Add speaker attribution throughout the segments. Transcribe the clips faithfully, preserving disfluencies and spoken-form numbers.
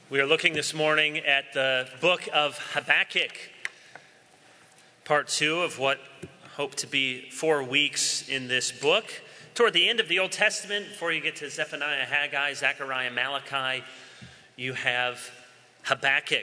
Speaker 1: We are looking this morning at the book of Habakkuk, part two of what hope to be four weeks in this book. Toward the end of the Old Testament, before you get to Zephaniah, Haggai, Zechariah, Malachi, you have Habakkuk.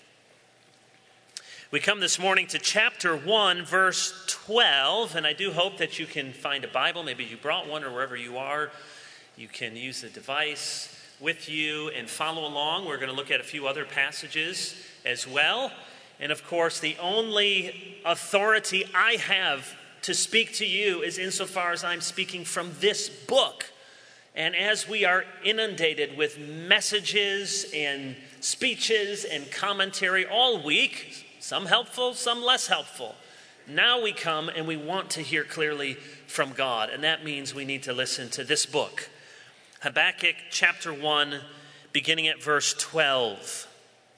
Speaker 1: We come this morning to chapter one, verse twelve, and I do hope that you can find a Bible. Maybe you brought one, or wherever you are, you can use the device with you and follow along. We're going to look at a few other passages as well. And of course, the only authority I have to speak to you is insofar as I'm speaking from this book. And as we are inundated with messages and speeches and commentary all week, some helpful, some less helpful, now we come and we want to hear clearly from God. And that means we need to listen to this book. Habakkuk chapter one, beginning at verse twelve.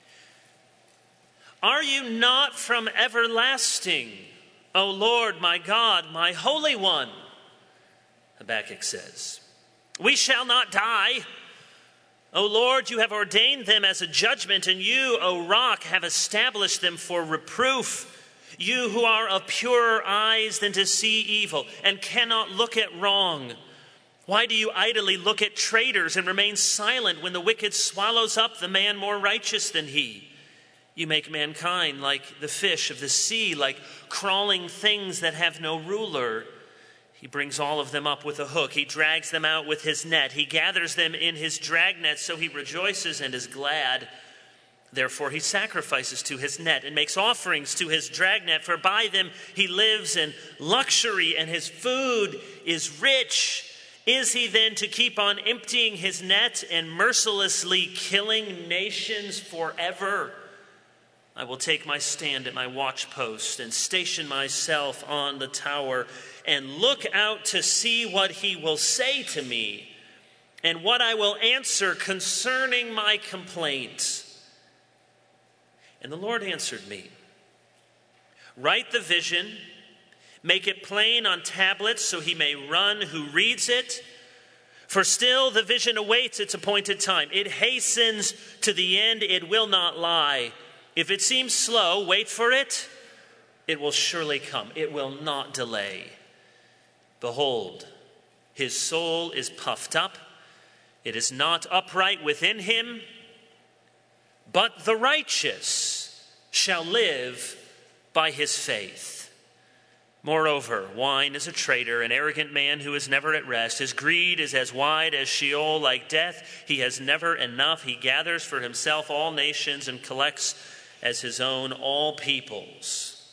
Speaker 1: Are you not from everlasting, O Lord, my God, my Holy One? Habakkuk says, we shall not die. O Lord, you have ordained them as a judgment, and you, O rock, have established them for reproof. You who are of purer eyes than to see evil and cannot look at wrong. Why do you idly look at traitors and remain silent when the wicked swallows up the man more righteous than he? You make mankind like the fish of the sea, like crawling things that have no ruler. He brings all of them up with a hook. He drags them out with his net. He gathers them in his dragnet, so he rejoices and is glad. Therefore he sacrifices to his net and makes offerings to his dragnet, for by them he lives in luxury and his food is rich. Is he then to keep on emptying his net and mercilessly killing nations forever? I will take my stand at my watchpost and station myself on the tower and look out to see what he will say to me and what I will answer concerning my complaint. And the Lord answered me, write the vision, make it plain on tablets so he may run who reads it. For still the vision awaits its appointed time. It hastens to the end, it will not lie. If it seems slow, wait for it. It will surely come. It will not delay. Behold, his soul is puffed up. It is not upright within him. But the righteous shall live by his faith. Moreover, wine is a traitor, an arrogant man who is never at rest. His greed is as wide as Sheol, like death. He has never enough. He gathers for himself all nations and collects as his own all peoples.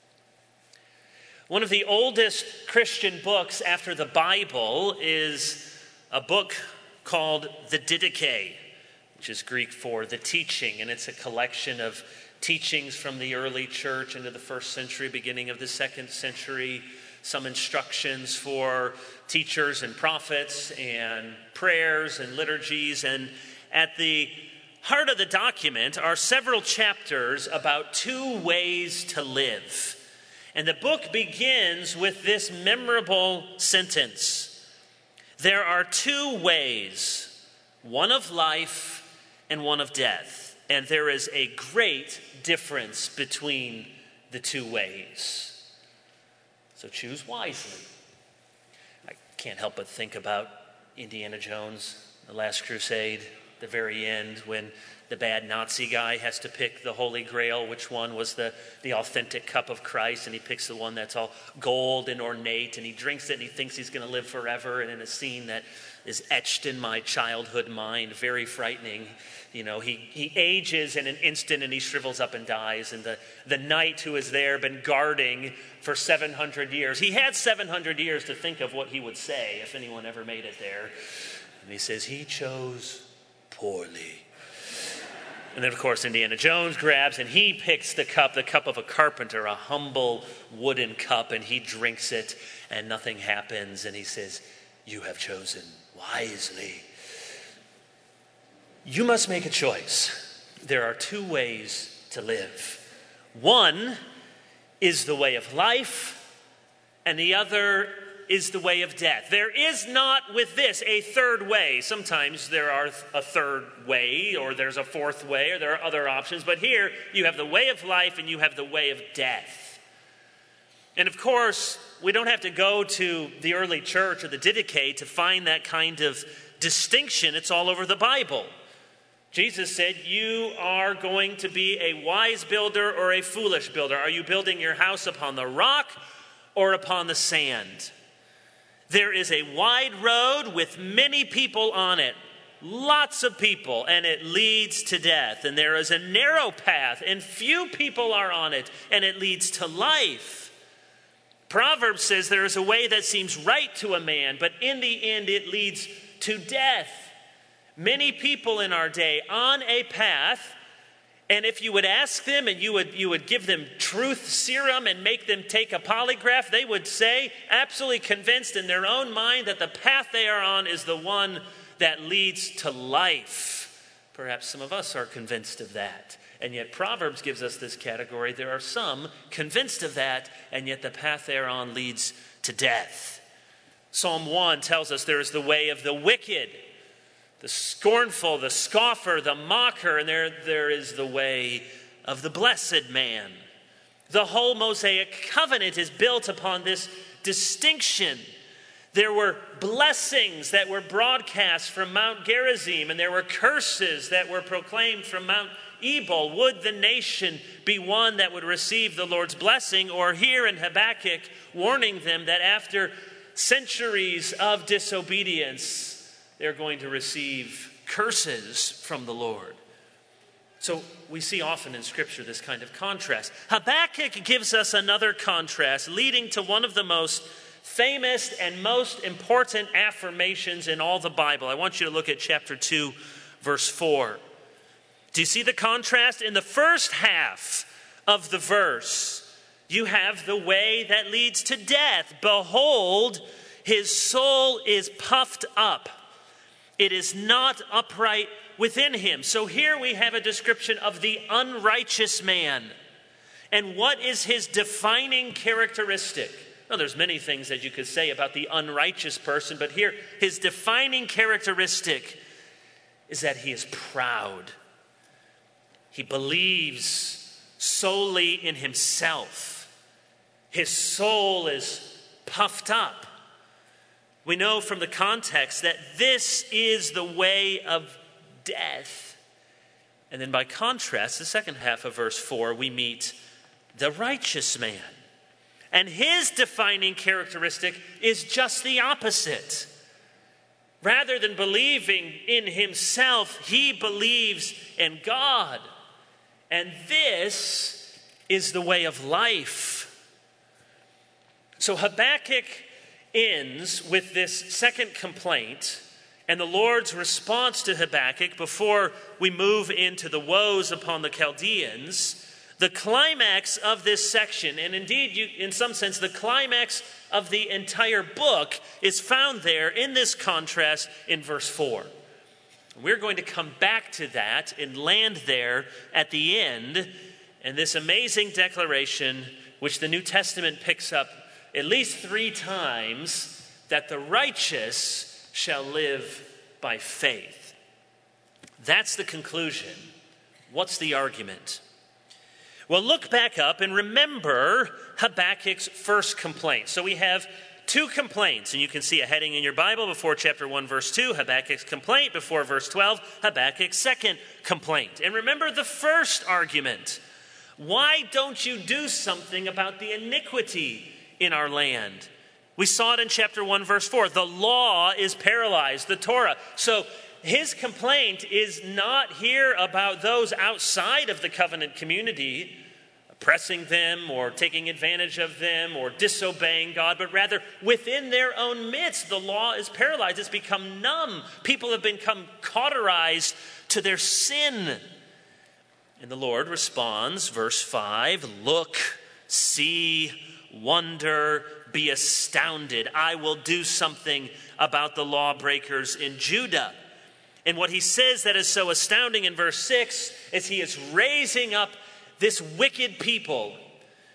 Speaker 1: One of the oldest Christian books after the Bible is a book called the Didache, which is Greek for the teaching, and it's a collection of teachings from the early church into the first century, beginning of the second century, some instructions for teachers and prophets and prayers and liturgies. And at the heart of the document are several chapters about two ways to live. And the book begins with this memorable sentence. There are two ways, one of life and one of death. And there is a great difference between the two ways. So choose wisely. I can't help but think about Indiana Jones, The Last Crusade, the very end when the bad Nazi guy has to pick the Holy Grail, which one was the, the authentic cup of Christ, and he picks the one that's all gold and ornate, and he drinks it and he thinks he's going to live forever. And in a scene that is etched in my childhood mind, very frightening, you know, he, he ages in an instant and he shrivels up and dies. And the, the knight who is there, been guarding for seven hundred years, he had seven hundred years to think of what he would say if anyone ever made it there. And he says, he chose poorly. And then, of course, Indiana Jones grabs and he picks the cup, the cup of a carpenter, a humble wooden cup, and he drinks it and nothing happens. And he says, you have chosen wisely. You must make a choice. There are two ways to live. One is the way of life, and the other is the way of death. There is not with this a third way. Sometimes there are a third way, or there's a fourth way, or there are other options. But here you have the way of life and you have the way of death. And of course, we don't have to go to the early church or the Didache to find that kind of distinction. It's all over the Bible. Jesus said, you are going to be a wise builder or a foolish builder. Are you building your house upon the rock or upon the sand? There is a wide road with many people on it, lots of people, and it leads to death. And there is a narrow path, and few people are on it, and it leads to life. Proverbs says there is a way that seems right to a man, but in the end it leads to death. Many people in our day on a path, and if you would ask them and you would you would give them truth serum and make them take a polygraph, they would say, absolutely convinced in their own mind, that the path they are on is the one that leads to life. Perhaps some of us are convinced of that. And yet Proverbs gives us this category. There are some convinced of that, and yet the path they are on leads to death. Psalm one tells us there is the way of the wicked, the scornful, the scoffer, the mocker, and there, there is the way of the blessed man. The whole Mosaic covenant is built upon this distinction. There were blessings that were broadcast from Mount Gerizim, and there were curses that were proclaimed from Mount Ebal. Would the nation be one that would receive the Lord's blessing? Or here in Habakkuk, warning them that after centuries of disobedience, they're going to receive curses from the Lord. So we see often in Scripture this kind of contrast. Habakkuk gives us another contrast, leading to one of the most famous and most important affirmations in all the Bible. I want you to look at chapter two, verse four. Do you see the contrast? In the first half of the verse, you have the way that leads to death. Behold, his soul is puffed up. It is not upright within him. So here we have a description of the unrighteous man. And what is his defining characteristic? Well, there's many things that you could say about the unrighteous person, but here his defining characteristic is that he is proud. He believes solely in himself. His soul is puffed up. We know from the context that this is the way of death. And then by contrast, the second half of verse four, we meet the righteous man. And his defining characteristic is just the opposite. Rather than believing in himself, he believes in God. And this is the way of life. So Habakkuk ends with this second complaint and the Lord's response to Habakkuk before we move into the woes upon the Chaldeans. The climax of this section, and indeed you, in some sense the climax of the entire book, is found there in this contrast in verse four. We're going to come back to that and land there at the end, and this amazing declaration which the New Testament picks up at least three times, that the righteous shall live by faith. That's the conclusion. What's the argument? Well, look back up and remember Habakkuk's first complaint. So we have two complaints, and you can see a heading in your Bible before chapter one, verse two, Habakkuk's complaint, before verse twelve, Habakkuk's second complaint. And remember the first argument. Why don't you do something about the iniquity in our land? We saw it in chapter one, verse four. The law is paralyzed, the Torah. So his complaint is not here about those outside of the covenant community, oppressing them or taking advantage of them or disobeying God, but rather within their own midst, the law is paralyzed. It's become numb. People have become cauterized to their sin. And the Lord responds, verse five, look, see, wonder, be astounded. I will do something about the lawbreakers in Judah. And what he says that is so astounding in verse six is he is raising up this wicked people,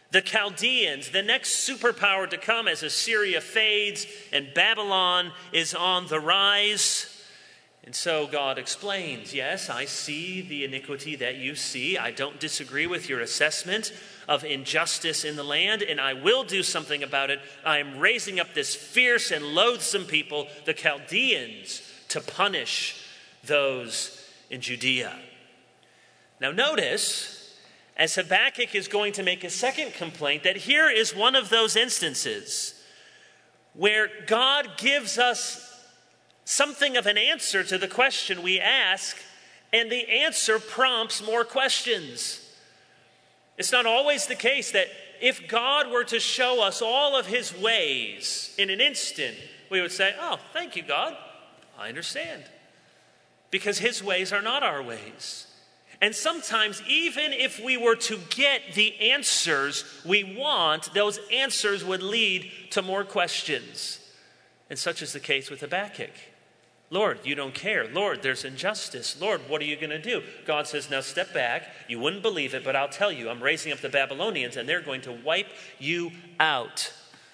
Speaker 1: The Chaldeans, the next superpower to come as Assyria fades and Babylon is on the rise. And so God explains, yes, I see the iniquity that you see. I don't disagree with your assessment of injustice in the land, and I will do something about it. I am raising up this fierce and loathsome people, the Chaldeans, to punish those in Judea. Now notice, as Habakkuk is going to make a second complaint, that here is one of those instances where God gives us something of an answer to the question we ask, and the answer prompts more questions. It's not always the case that if God were to show us all of his ways in an instant, we would say, oh, thank you, God. I understand. Because his ways are not our ways. And sometimes, even if we were to get the answers we want, those answers would lead to more questions. And such is the case with Habakkuk. Lord, you don't care. Lord, there's injustice. Lord, what are you going to do? God says, now step back. You wouldn't believe it, but I'll tell you, I'm raising up the Babylonians, and they're going to wipe you out.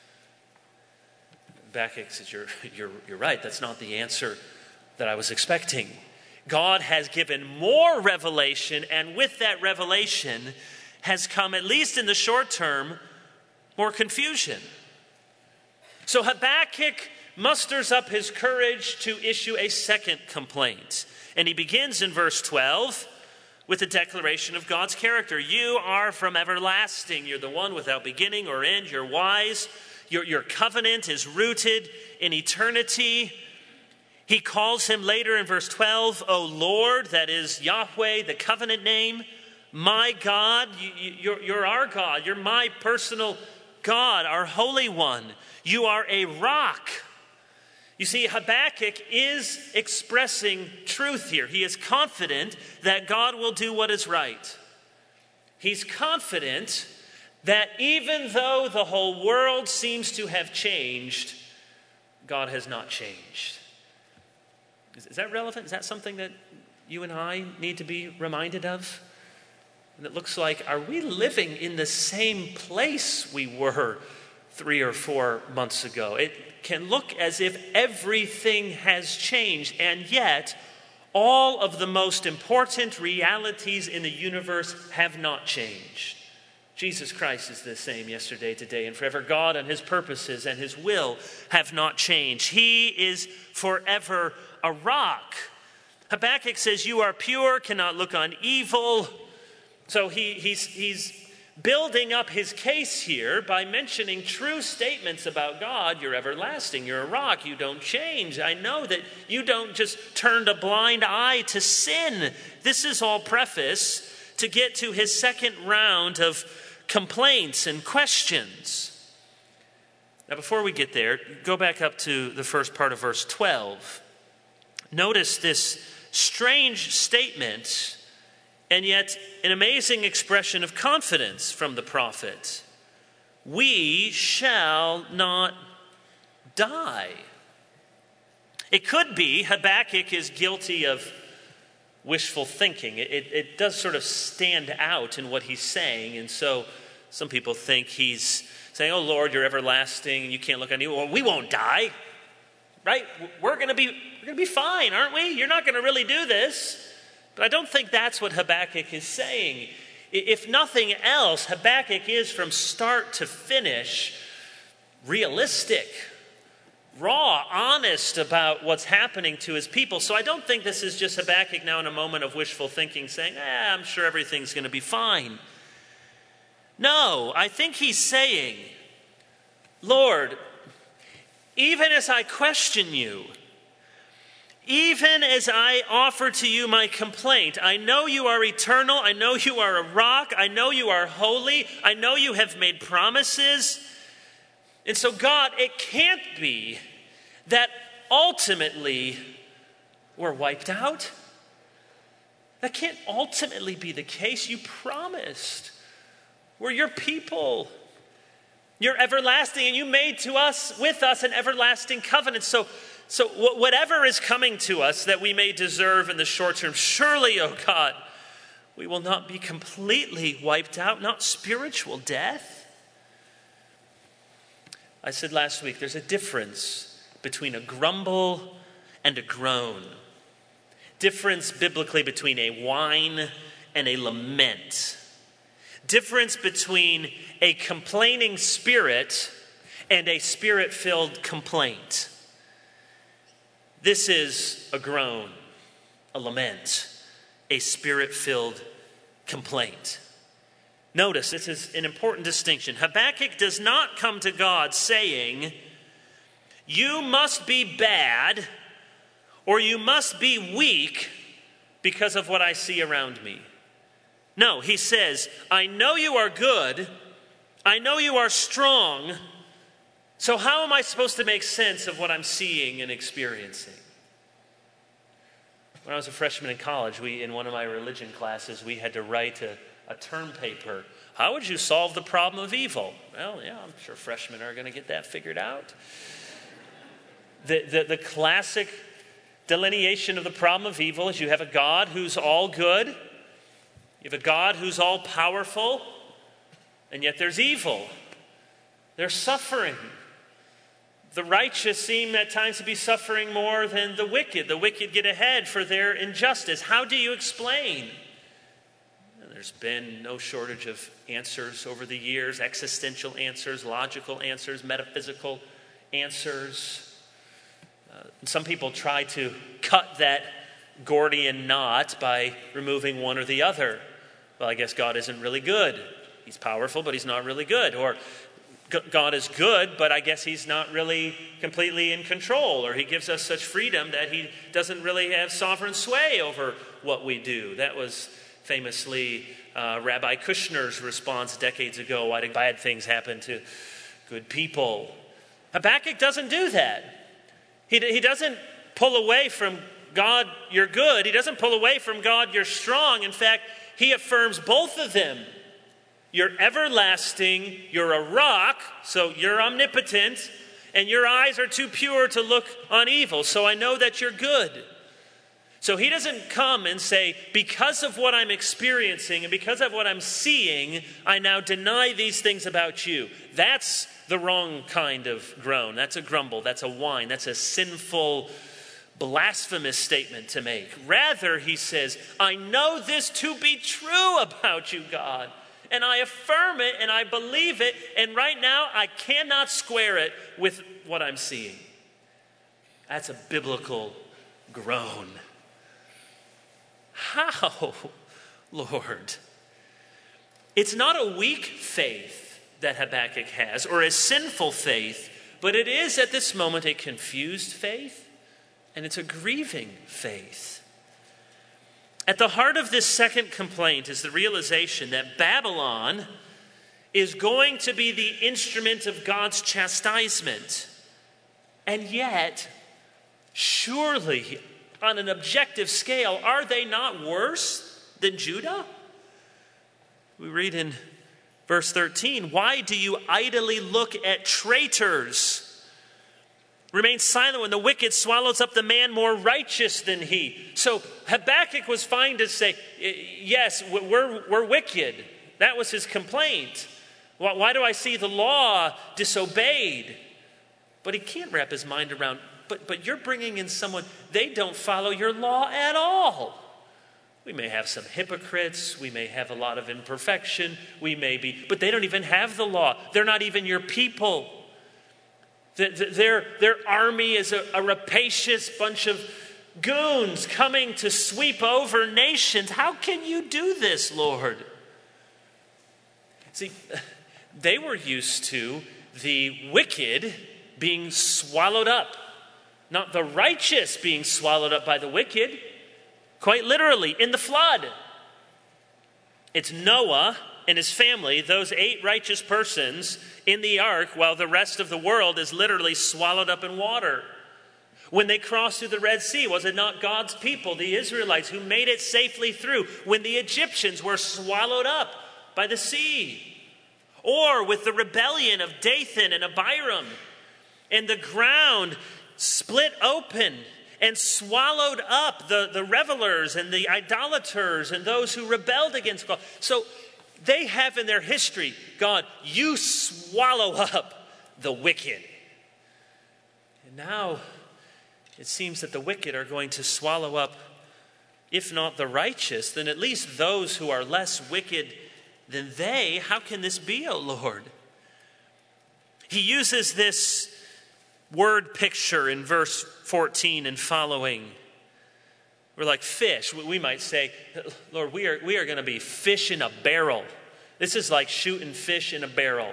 Speaker 1: Habakkuk says, you're, you're, you're right. That's not the answer that I was expecting. God has given more revelation, and with that revelation has come, at least in the short term, more confusion. So Habakkuk musters up his courage to issue a second complaint. And he begins in verse twelve with a declaration of God's character. You are from everlasting. You're the one without beginning or end. You're wise. Your, your covenant is rooted in eternity. He calls him later in verse twelve, O Lord, that is Yahweh, the covenant name. My God, you, you, you're, you're our God. You're my personal God, our Holy One. You are a rock. You see, Habakkuk is expressing truth here. He is confident that God will do what is right. He's confident that even though the whole world seems to have changed, God has not changed. Is, is that relevant? Is that something that you and I need to be reminded of? And it looks like, are we living in the same place we were three or four months ago? It can look as if everything has changed, and yet all of the most important realities in the universe have not changed. Jesus Christ is the same yesterday, today, and forever. God and his purposes and his will have not changed. He is forever a rock. Habakkuk says, you are pure, cannot look on evil. So he, he's, he's building up his case here by mentioning true statements about God. You're everlasting. You're a rock. You don't change. I know that you don't just turn a blind eye to sin. This is all preface to get to his second round of complaints and questions. Now, before we get there, go back up to the first part of verse twelve. Notice this strange statement, and yet an amazing expression of confidence from the prophet. We shall not die. It could be Habakkuk is guilty of wishful thinking. It, it, it does sort of stand out in what he's saying, and so some people think he's saying, oh Lord, you're everlasting, you can't look on you. Well, we won't die, right? We're going to be we're going to be fine, aren't we? You're not going to really do this. But I don't think that's what Habakkuk is saying. If nothing else, Habakkuk is from start to finish realistic, raw, honest about what's happening to his people. So I don't think this is just Habakkuk now in a moment of wishful thinking saying, eh, I'm sure everything's going to be fine. No, I think he's saying, Lord, even as I question you, even as I offer to you my complaint, I know you are eternal. I know you are a rock. I know you are holy. I know you have made promises. And so, God, it can't be that ultimately we're wiped out. That can't ultimately be the case. You promised. We're your people. You're everlasting, and you made to us, with us, an everlasting covenant. So, So whatever is coming to us that we may deserve in the short term, surely, oh God, we will not be completely wiped out, not spiritual death. I said last week, there's a difference between a grumble and a groan. Difference biblically between a whine and a lament. Difference between a complaining spirit and a spirit-filled complaint. This is a groan, a lament, a spirit-filled complaint. Notice, this is an important distinction. Habakkuk does not come to God saying, you must be bad or you must be weak because of what I see around me. No, he says, I know you are good, I know you are strong, so how am I supposed to make sense of what I'm seeing and experiencing? When I was a freshman in college, we in one of my religion classes, we had to write a, a term paper. How would you solve the problem of evil? Well, yeah, I'm sure freshmen are going to get that figured out. The, the, the classic delineation of the problem of evil is you have a God who's all good, you have a God who's all powerful, and yet there's evil. There's suffering. The righteous seem at times to be suffering more than the wicked. The wicked get ahead for their injustice. How do you explain? And there's been no shortage of answers over the years, existential answers, logical answers, metaphysical answers. Uh, some people try to cut that Gordian knot by removing one or the other. Well, I guess God isn't really good. He's powerful, but he's not really good. Or God is good, but I guess he's not really completely in control, or he gives us such freedom that he doesn't really have sovereign sway over what we do. That was famously uh, Rabbi Kushner's response decades ago. Why do bad things happen to good people? Habakkuk doesn't do that. He, he doesn't pull away from God, you're good. He doesn't pull away from God, you're strong. In fact, he affirms both of them. You're everlasting, you're a rock, so you're omnipotent, and your eyes are too pure to look on evil, so I know that you're good. So he doesn't come and say, because of what I'm experiencing and because of what I'm seeing, I now deny these things about you. That's the wrong kind of groan. That's a grumble, that's a whine, that's a sinful, blasphemous statement to make. Rather, he says, I know this to be true about you, God. And I affirm it, and I believe it, and right now I cannot square it with what I'm seeing. That's a biblical groan. How, Lord? It's not a weak faith that Habakkuk has, or a sinful faith, but it is at this moment a confused faith, and it's a grieving faith. At the heart of this second complaint is the realization that Babylon is going to be the instrument of God's chastisement. And yet, surely, on an objective scale, are they not worse than Judah? We read in verse thirteen, why do you idly look at traitors? Remain silent when the wicked swallows up the man more righteous than he. So Habakkuk was fine to say, yes, we're, we're wicked. That was his complaint. Why do I see the law disobeyed? But he can't wrap his mind around, but, but you're bringing in someone, they don't follow your law at all. We may have some hypocrites. We may have a lot of imperfection. We may be, but they don't even have the law. They're not even your people. Their, their army is a, a rapacious bunch of goons coming to sweep over nations. How can you do this, Lord? See, they were used to the wicked being swallowed up, not the righteous being swallowed up by the wicked. Quite literally, in the flood. It's Noah and his family, those eight righteous persons in the ark, while the rest of the world is literally swallowed up in water. When they crossed through the Red Sea, was it not God's people, the Israelites, who made it safely through when the Egyptians were swallowed up by the sea? Or with the rebellion of Dathan and Abiram, and the ground split open and swallowed up the, the revelers and the idolaters and those who rebelled against God. So they have in their history, God, you swallow up the wicked. And now it seems that the wicked are going to swallow up, if not the righteous, then at least those who are less wicked than they. How can this be, O Lord? He uses this word picture in verse fourteen and following. We're like fish. We might say, Lord, we are, we are going to be fish in a barrel. This is like shooting fish in a barrel.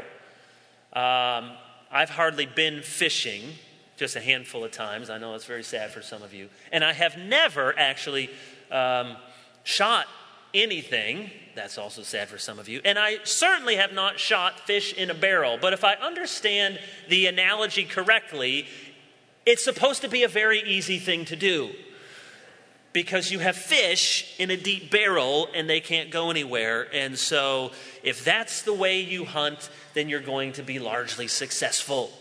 Speaker 1: Um, I've hardly been fishing, just a handful of times. I know it's very sad for some of you. And I have never actually um, shot anything. That's also sad for some of you. And I certainly have not shot fish in a barrel. But if I understand the analogy correctly, it's supposed to be a very easy thing to do. Because you have fish in a deep barrel and they can't go anywhere. And so if that's the way you hunt, then you're going to be largely successful.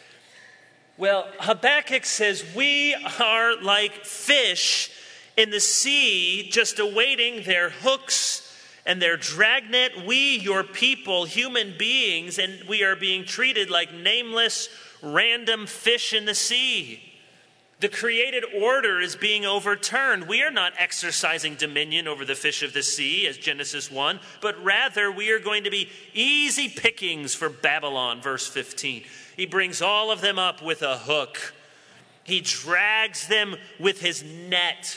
Speaker 1: Well, Habakkuk says we are like fish in the sea, just awaiting their hooks and their dragnet. We, your people, human beings, and we are being treated like nameless, random fish in the sea. The created order is being overturned. We are not exercising dominion over the fish of the sea, as Genesis one, but rather we are going to be easy pickings for Babylon, verse fifteen. He brings all of them up with a hook. He drags them with his net.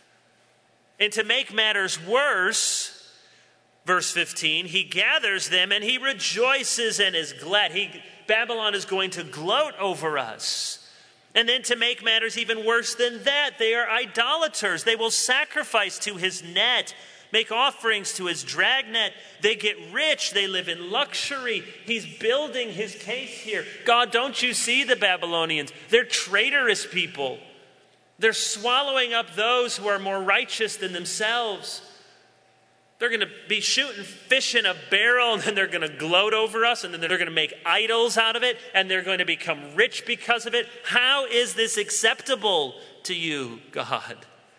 Speaker 1: And to make matters worse, verse fifteen, he gathers them and he rejoices and is glad. He, Babylon is going to gloat over us. And then to make matters even worse than that, they are idolaters. They will sacrifice to his net, make offerings to his dragnet. They get rich. They live in luxury. He's building his case here. God, don't you see the Babylonians? They're traitorous people. They're swallowing up those who are more righteous than themselves. They're going to be shooting fish in a barrel, and then they're going to gloat over us, and then they're going to make idols out of it, and they're going to become rich because of it. How is this acceptable to you, God?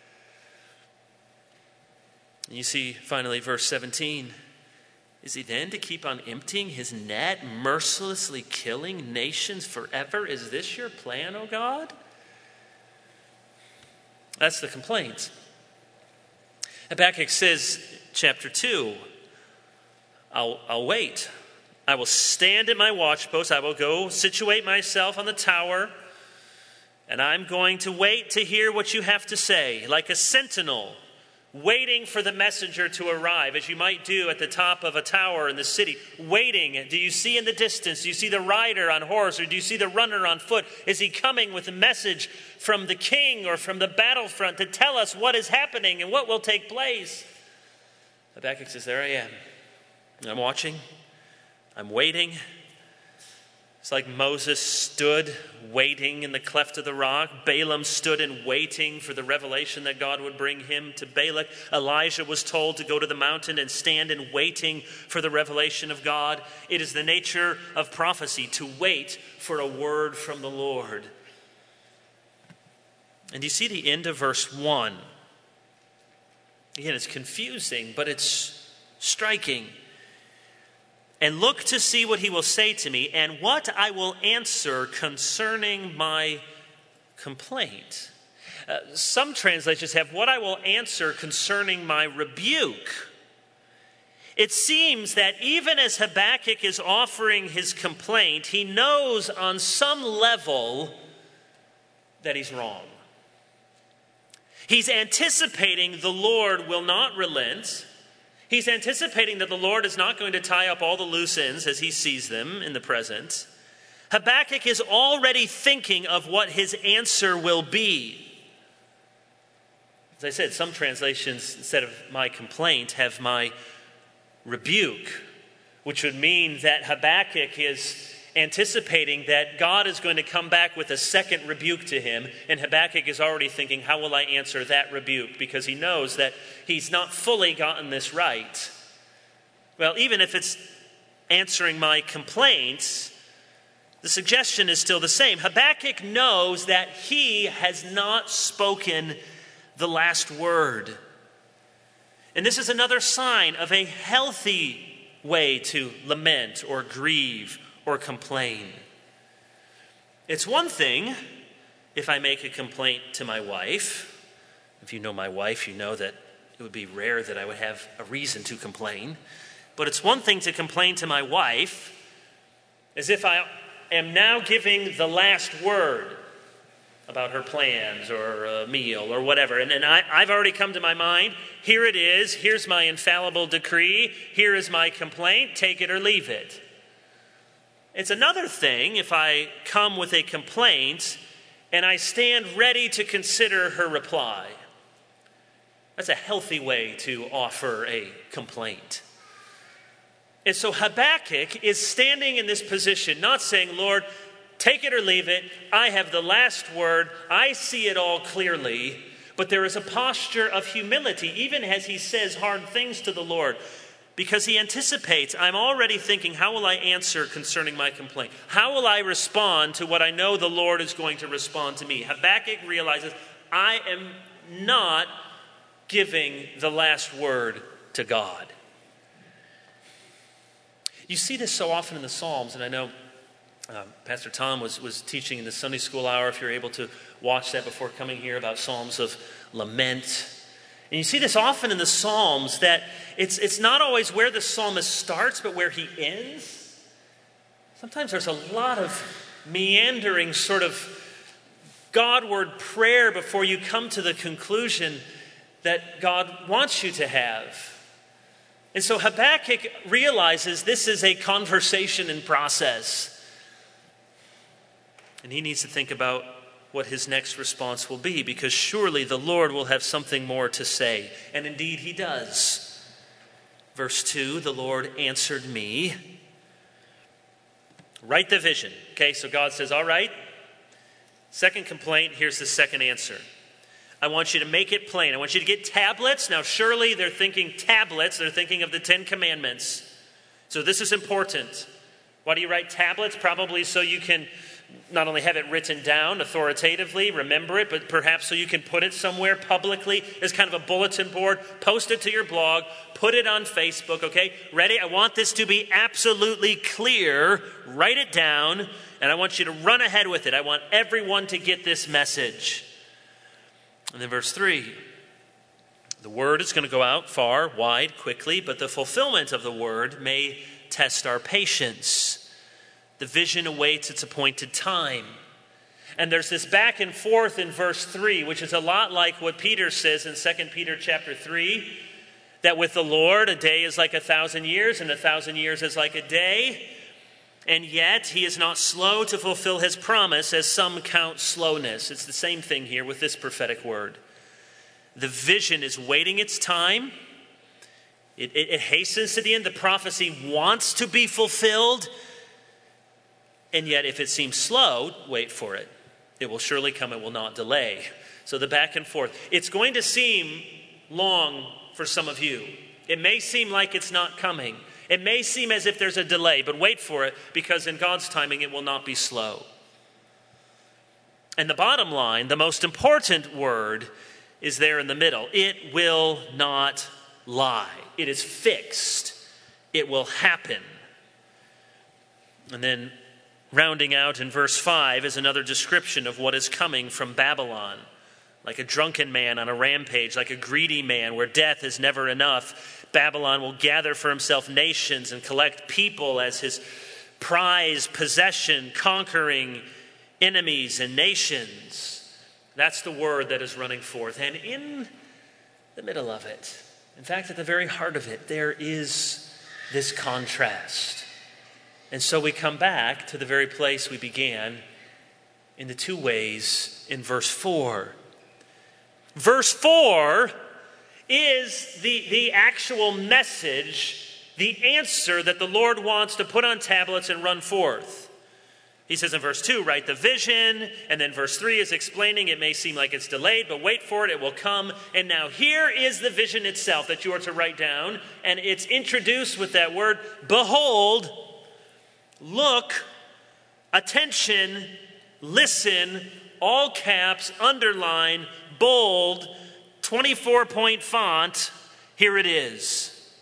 Speaker 1: And you see, finally, verse seventeen. Is he then to keep on emptying his net, mercilessly killing nations forever? Is this your plan, O God? That's the complaint. Habakkuk says, chapter two, I'll, I'll wait. I will stand at my watchpost. I will go situate myself on the tower. And I'm going to wait to hear what you have to say, like a sentinel, waiting for the messenger to arrive, as you might do at the top of a tower in the city. Waiting. Do you see in the distance? Do you see the rider on horse, or do you see the runner on foot? Is he coming with a message from the king or from the battlefront to tell us what is happening and what will take place? Habakkuk says, there I am. I'm watching. I'm waiting. It's like Moses stood waiting in the cleft of the rock. Balaam stood and waiting for the revelation that God would bring him to Balak. Elijah was told to go to the mountain and stand in waiting for the revelation of God. It is the nature of prophecy to wait for a word from the Lord. And you see the end of verse one. Again, it's confusing, but it's striking. And look to see what he will say to me, and what I will answer concerning my complaint. Uh, some translations have what I will answer concerning my rebuke. It seems that even as Habakkuk is offering his complaint, he knows on some level that he's wrong. He's anticipating the Lord will not relent. He's anticipating that the Lord is not going to tie up all the loose ends as he sees them in the present. Habakkuk is already thinking of what his answer will be. As I said, some translations, instead of my complaint, have my rebuke, which would mean that Habakkuk is anticipating that God is going to come back with a second rebuke to him, and Habakkuk is already thinking, how will I answer that rebuke? Because he knows that he's not fully gotten this right. Well, even if it's answering my complaints, the suggestion is still the same. Habakkuk knows that he has not spoken the last word. And this is another sign of a healthy way to lament or grieve or complain. It's one thing if I make a complaint to my wife. If you know my wife, you know that it would be rare that I would have a reason to complain. But it's one thing to complain to my wife as if I am now giving the last word about her plans or a meal or whatever. And, and I, I've already come to my mind. Here it is. Here's my infallible decree. Here is my complaint. Take it or leave it. It's another thing if I come with a complaint and I stand ready to consider her reply. That's a healthy way to offer a complaint. And so Habakkuk is standing in this position, not saying, Lord, take it or leave it. I have the last word. I see it all clearly. But there is a posture of humility, even as he says hard things to the Lord, because he anticipates, I'm already thinking, how will I answer concerning my complaint? How will I respond to what I know the Lord is going to respond to me? Habakkuk realizes, I am not giving the last word to God. You see this so often in the Psalms, and I know uh, Pastor Tom was, was teaching in the Sunday school hour, if you're able to watch that before coming here, about Psalms of lament. And you see this often in the Psalms, that it's, it's not always where the psalmist starts, but where he ends. Sometimes there's a lot of meandering sort of Godward prayer before you come to the conclusion that God wants you to have. And so Habakkuk realizes this is a conversation in process. And he needs to think about what his next response will be, because surely the Lord will have something more to say. And indeed he does. Verse two, the Lord answered me, write the vision. Okay, so God says, all right. Second complaint, here's the second answer. I want you to make it plain. I want you to get tablets. Now, surely they're thinking tablets. They're thinking of the Ten Commandments. So this is important. Why do you write tablets? Probably so you can not only have it written down authoritatively, remember it, but perhaps so you can put it somewhere publicly as kind of a bulletin board, post it to your blog, put it on Facebook, okay? Ready? I want this to be absolutely clear. Write it down, and I want you to run ahead with it. I want everyone to get this message. And then verse three, the word is going to go out far, wide, quickly, but the fulfillment of the word may test our patience. The vision awaits its appointed time. And there's this back and forth in verse three, which is a lot like what Peter says in Second Peter chapter three, that with the Lord, a day is like a thousand years, and a thousand years is like a day. And yet he is not slow to fulfill his promise, as some count slowness. It's the same thing here with this prophetic word. The vision is waiting its time. It, it, it hastens to the end. The prophecy wants to be fulfilled. And yet if it seems slow, wait for it. It will surely come. It will not delay. So the back and forth. It's going to seem long for some of you. It may seem like it's not coming. It may seem as if there's a delay, but wait for it, because in God's timing it will not be slow. And the bottom line, the most important word, is there in the middle. It will not lie. It is fixed. It will happen. And then rounding out in verse five is another description of what is coming from Babylon. Like a drunken man on a rampage, like a greedy man where death is never enough, Babylon will gather for himself nations and collect people as his prize possession, conquering enemies and nations. That's the word that is running forth. And in the middle of it, in fact, at the very heart of it, there is this contrast. And so we come back to the very place we began in the two ways in verse four. Verse four is the, the actual message, the answer that the Lord wants to put on tablets and run forth. He says in verse two, write the vision. And then verse three is explaining it may seem like it's delayed, but wait for it, it will come. And now here is the vision itself that you are to write down. And it's introduced with that word, behold, look, attention, listen, all caps, underline, bold, twenty-four point font. Here it is.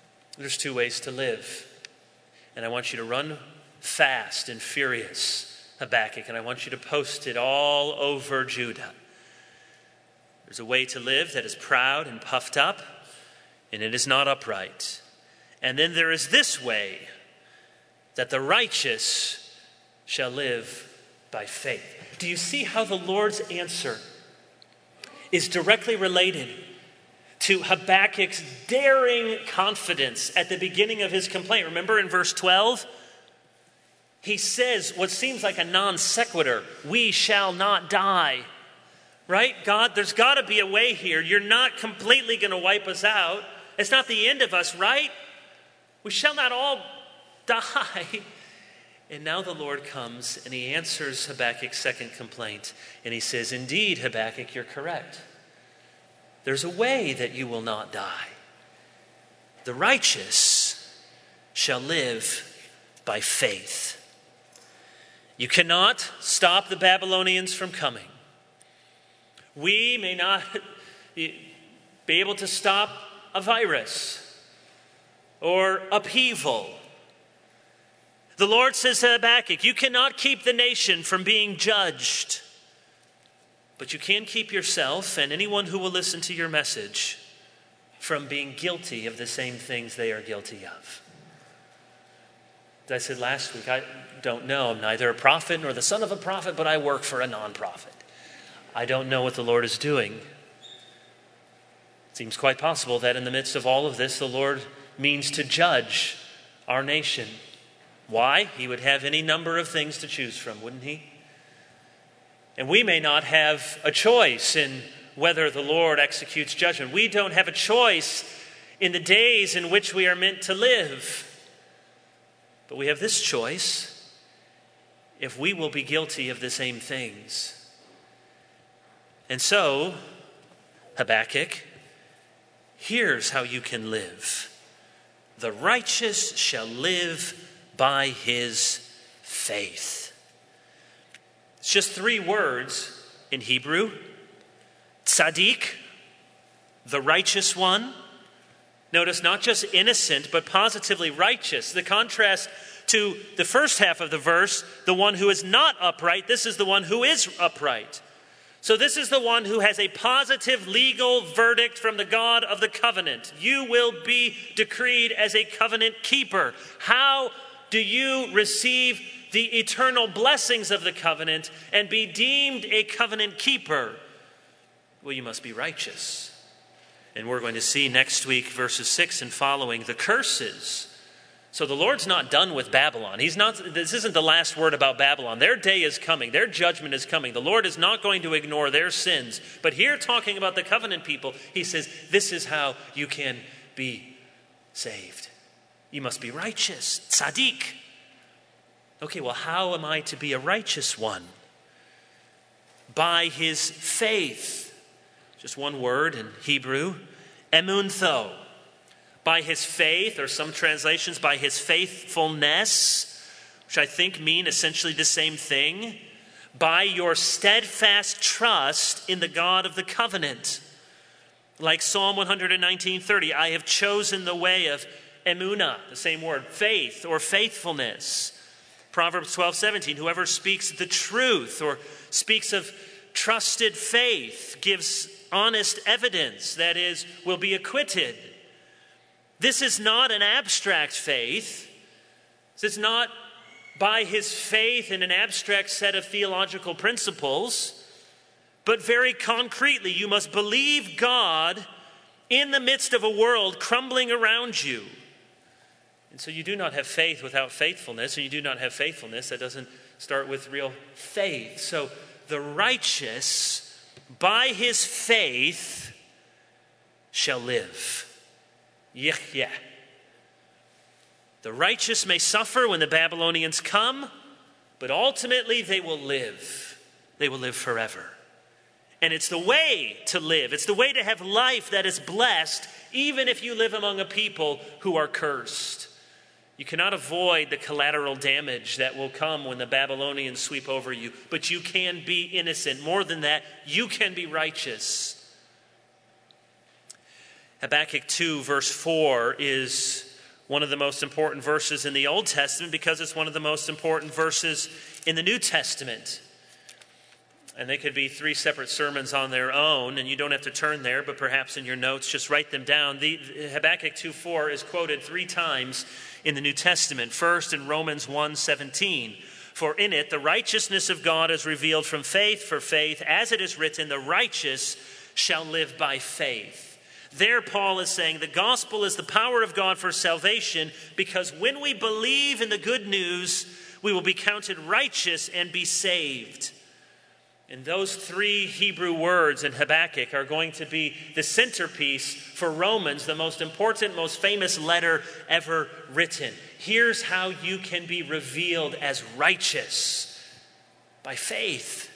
Speaker 1: There's two ways to live. And I want you to run fast and furious Habakkuk, and I want you to post it all over Judah. There's a way to live that is proud and puffed up, and it is not upright. And then there is this way, that the righteous shall live by faith. Do you see how the Lord's answer is directly related to Habakkuk's daring confidence at the beginning of his complaint? Remember in verse twelve? He says what seems like a non sequitur, we shall not die. Right? God, there's got to be a way here. You're not completely going to wipe us out. It's not the end of us, right? We shall not all die. And now the Lord comes and he answers Habakkuk's second complaint. And he says, indeed, Habakkuk, you're correct. There's a way that you will not die. The righteous shall live by faith. You cannot stop the Babylonians from coming. We may not be able to stop a virus or upheaval. The Lord says to Habakkuk, you cannot keep the nation from being judged, but you can keep yourself and anyone who will listen to your message from being guilty of the same things they are guilty of. As I said last week, I don't know. I'm neither a prophet nor the son of a prophet, but I work for a non-prophet. I don't know what the Lord is doing. It seems quite possible that in the midst of all of this, the Lord means to judge our nation. Why? He would have any number of things to choose from, wouldn't he? And we may not have a choice in whether the Lord executes judgment. We don't have a choice in the days in which we are meant to live. But we have this choice if we will be guilty of the same things. And so, Habakkuk, here's how you can live. The righteous shall live by his faith. It's just three words in Hebrew. Tzaddik, the righteous one. Notice not just innocent, but positively righteous. The contrast to the first half of the verse, the one who is not upright, this is the one who is upright. So this is the one who has a positive legal verdict from the God of the covenant. You will be decreed as a covenant keeper. How do you receive the eternal blessings of the covenant and be deemed a covenant keeper? Well, you must be righteous. And we're going to see next week, verses six and following, the curses. So the Lord's not done with Babylon. He's not. This isn't the last word about Babylon. Their day is coming. Their judgment is coming. The Lord is not going to ignore their sins. But here, talking about the covenant people, he says, this is how you can be saved. You must be righteous. Tzaddik. Okay, well, how am I to be a righteous one? By his faith. Just one word in Hebrew. Emuntho. By his faith, or some translations, by his faithfulness, which I think mean essentially the same thing. By your steadfast trust in the God of the covenant. Like Psalm one nineteen thirty, I have chosen the way of emunah, the same word, faith or faithfulness. Proverbs twelve seventeen, whoever speaks the truth or speaks of trusted faith gives honest evidence, that is, will be acquitted. This is not an abstract faith. This is not by his faith in an abstract set of theological principles, but very concretely, you must believe God in the midst of a world crumbling around you. And so you do not have faith without faithfulness, and you do not have faithfulness that doesn't start with real faith. So the righteous, by his faith, shall live. Yeh-yeh. The righteous may suffer when the Babylonians come, but ultimately they will live. They will live forever. And it's the way to live. It's the way to have life that is blessed, even if you live among a people who are cursed. You cannot avoid the collateral damage that will come when the Babylonians sweep over you, but you can be innocent. More than that, you can be righteous. Habakkuk two, verse four, is one of the most important verses in the Old Testament because it's one of the most important verses in the New Testament. And they could be three separate sermons on their own, and you don't have to turn there, but perhaps in your notes, just write them down. The, Habakkuk two four is quoted three times in the New Testament. First, in Romans one seventeen. For in it, the righteousness of God is revealed from faith for faith, as it is written, the righteous shall live by faith. There, Paul is saying the gospel is the power of God for salvation, because when we believe in the good news, we will be counted righteous and be saved. And those three Hebrew words in Habakkuk are going to be the centerpiece for Romans, the most important, most famous letter ever written. Here's how you can be revealed as righteous: by faith.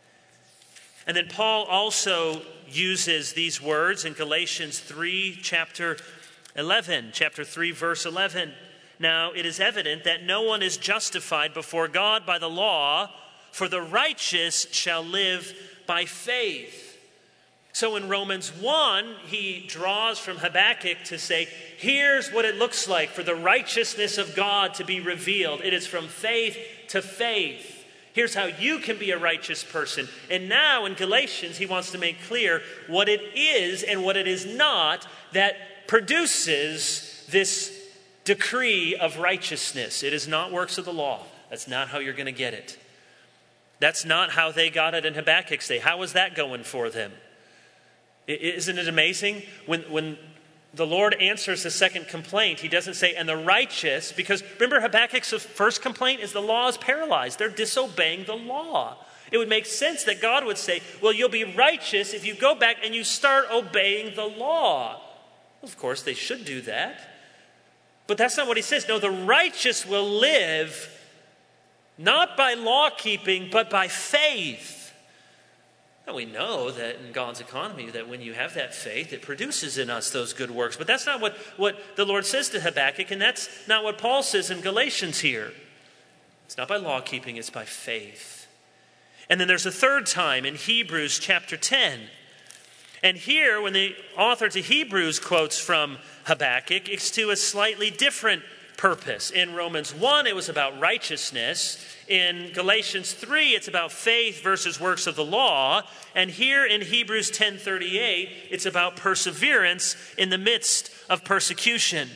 Speaker 1: And then Paul also uses these words in Galatians three, chapter eleven, chapter three, verse eleven. Now it is evident that no one is justified before God by the law, for the righteous shall live by faith. So in Romans one, he draws from Habakkuk to say, here's what it looks like for the righteousness of God to be revealed. It is from faith to faith. Here's how you can be a righteous person. And now in Galatians, he wants to make clear what it is and what it is not that produces this decree of righteousness. It is not works of the law. That's not how you're going to get it. That's not how they got it in Habakkuk's day. How was that going for them? Isn't it amazing? When, when the Lord answers the second complaint, he doesn't say, and the righteous, because remember Habakkuk's first complaint is the law is paralyzed. They're disobeying the law. It would make sense that God would say, well, you'll be righteous if you go back and you start obeying the law. Well, of course, they should do that. But that's not what he says. No, the righteous will live not by law keeping, but by faith. And we know that in God's economy, that when you have that faith, it produces in us those good works. But that's not what, what the Lord says to Habakkuk, and that's not what Paul says in Galatians here. It's not by law keeping, it's by faith. And then there's a third time in Hebrews chapter ten. And here, when the author to Hebrews quotes from Habakkuk, it's to a slightly different purpose. In Romans one, it was about righteousness. In Galatians three, it's about faith versus works of the law. And here in Hebrews ten thirty-eight, it's about perseverance in the midst of persecution.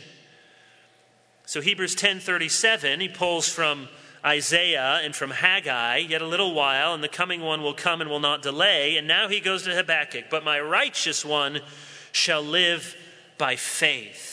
Speaker 1: So Hebrews ten thirty-seven, he pulls from Isaiah and from Haggai, yet a little while, and the coming one will come and will not delay. And now he goes to Habakkuk, but my righteous one shall live by faith.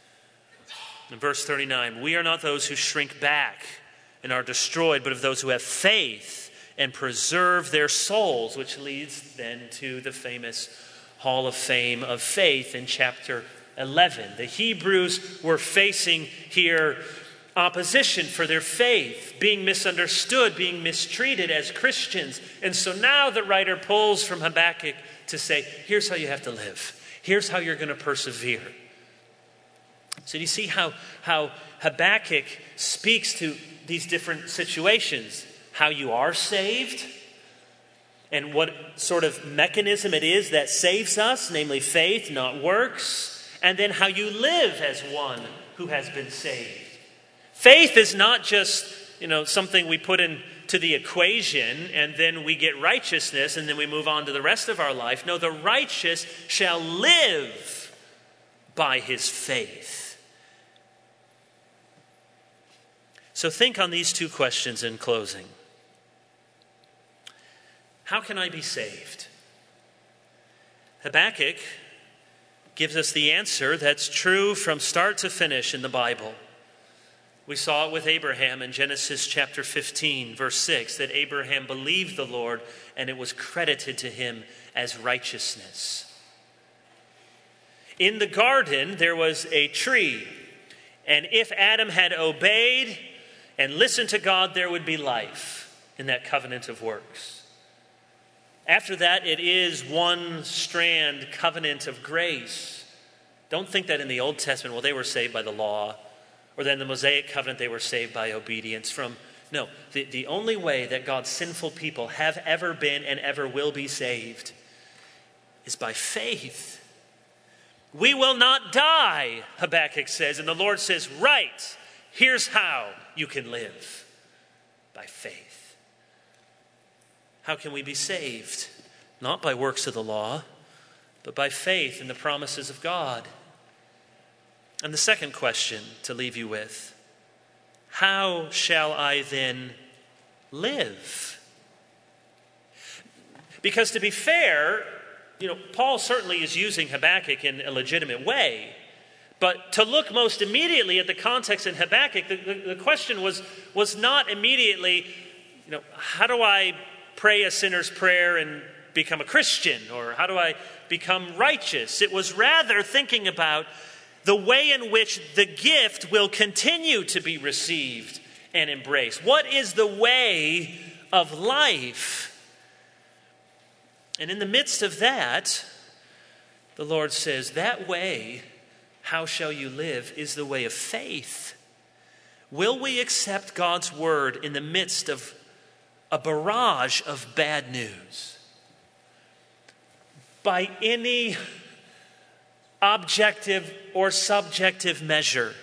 Speaker 1: In verse thirty-nine, we are not those who shrink back and are destroyed, but of those who have faith and preserve their souls, which leads then to the famous Hall of Fame of Faith in chapter eleven. The Hebrews were facing here opposition for their faith, being misunderstood, being mistreated as Christians. And so now the writer pulls from Habakkuk to say, here's how you have to live. Here's how you're going to persevere. So do you see how, how Habakkuk speaks to these different situations? How you are saved, and what sort of mechanism it is that saves us, namely faith, not works, and then how you live as one who has been saved. Faith is not just, you know, something we put into the equation and then we get righteousness and then we move on to the rest of our life. No, the righteous shall live by his faith. So think on these two questions in closing. How can I be saved? Habakkuk gives us the answer that's true from start to finish in the Bible. We saw it with Abraham in Genesis chapter fifteen, verse six, that Abraham believed the Lord and it was credited to him as righteousness. In the garden, there was a tree, and if Adam had obeyed and listened to God, there would be life in that covenant of works. After that, it is one strand covenant of grace. Don't think that in the Old Testament, well, they were saved by the law, or then the Mosaic covenant, they were saved by obedience from... No, the, the only way that God's sinful people have ever been and ever will be saved is by faith. We will not die, Habakkuk says, and the Lord says, right, here's how you can live. By faith. How can we be saved? Not by works of the law, but by faith in the promises of God. And the second question to leave you with, how shall I then live? Because to be fair, you know, Paul certainly is using Habakkuk in a legitimate way. But to look most immediately at the context in Habakkuk, the, the, the question was, was not immediately, you know, how do I pray a sinner's prayer and become a Christian? Or how do I become righteous? It was rather thinking about the way in which the gift will continue to be received and embraced. What is the way of life? And in the midst of that, the Lord says, that way, how shall you live, is the way of faith. Will we accept God's word in the midst of a barrage of bad news? By any objective or subjective measure,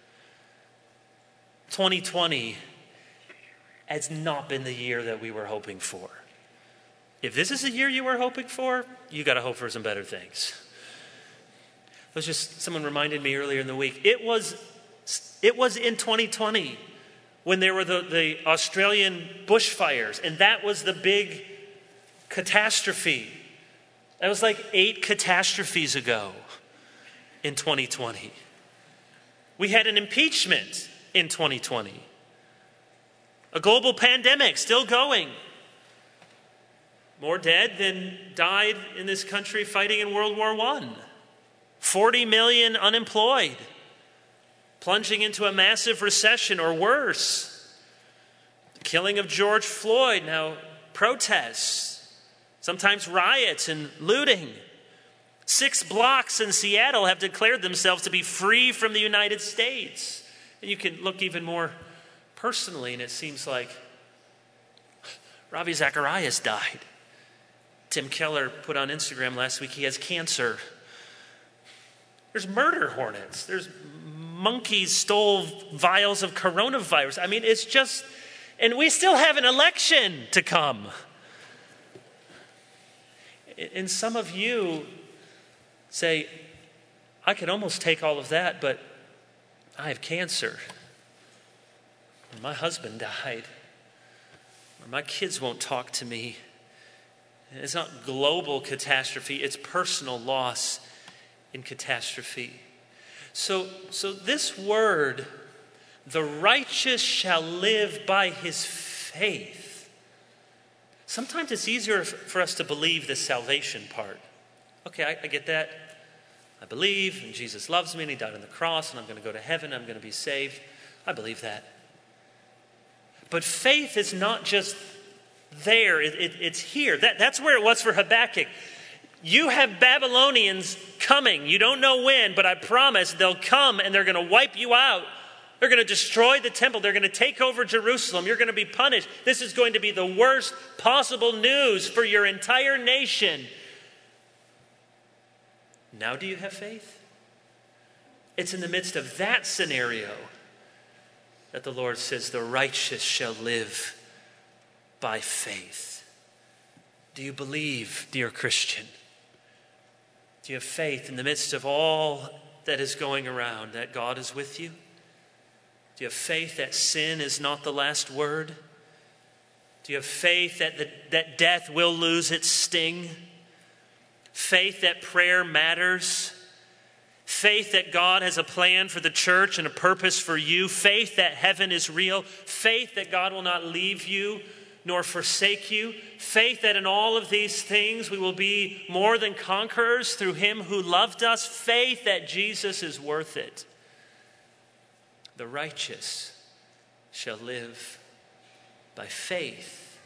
Speaker 1: twenty twenty has not been the year that we were hoping for. If this is the year you were hoping for, you got to hope for some better things. It was just, someone reminded me earlier in the week, it was, it was in twenty twenty when there were the, the Australian bushfires, and that was the big catastrophe. That was like eight catastrophes ago in twenty twenty. We had an impeachment in twenty twenty. A global pandemic still going. More dead than died in this country fighting in World War One. forty million unemployed. Plunging into a massive recession or worse. The killing of George Floyd, now protests. Sometimes riots and looting. Six blocks in Seattle have declared themselves to be free from the United States. And you can look even more personally, and it seems like Ravi Zacharias died. Tim Keller put on Instagram last week he has cancer. There's murder hornets. There's monkeys stole vials of coronavirus. I mean, it's just, and we still have an election to come. And some of you say, I could almost take all of that, but I have cancer. Or my husband died. Or my kids won't talk to me. It's not global catastrophe, it's personal loss in catastrophe. So, so this word, the righteous shall live by his faith. Sometimes it's easier for us to believe the salvation part. Okay, I, I get that. I believe, and Jesus loves me, and he died on the cross, and I'm going to go to heaven, I'm going to be saved. I believe that. But faith is not just there, it, it, it's here. That, that's where it was for Habakkuk. You have Babylonians coming. You don't know when, but I promise they'll come and they're going to wipe you out. They're going to destroy the temple. They're going to take over Jerusalem. You're going to be punished. This is going to be the worst possible news for your entire nation. Now do you have faith? It's in the midst of that scenario that the Lord says, the righteous shall live by faith. Do you believe, dear Christian? Do you have faith in the midst of all that is going around that God is with you? Do you have faith that sin is not the last word? Do you have faith that, the, that death will lose its sting? Faith that prayer matters? Faith that God has a plan for the church and a purpose for you? Faith that heaven is real? Faith that God will not leave you nor forsake you? Faith that in all of these things we will be more than conquerors through him who loved us? Faith that Jesus is worth it. The righteous shall live by faith.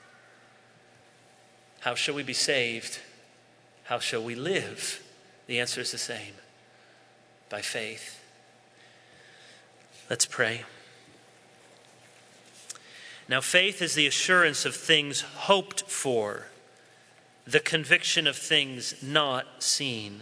Speaker 1: How shall we be saved? How shall we live? The answer is the same. By faith. Let's pray. Now, faith is the assurance of things hoped for, the conviction of things not seen.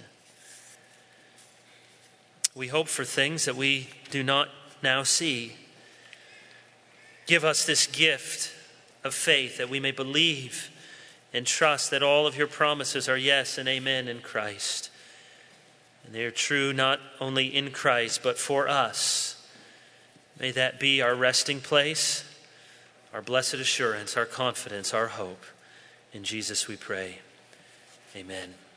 Speaker 1: We hope for things that we do not now see. Give us this gift of faith, that we may believe and trust that all of your promises are yes and amen in Christ. And they are true not only in Christ, but for us. May that be our resting place, our blessed assurance, our confidence, our hope. In Jesus we pray. Amen.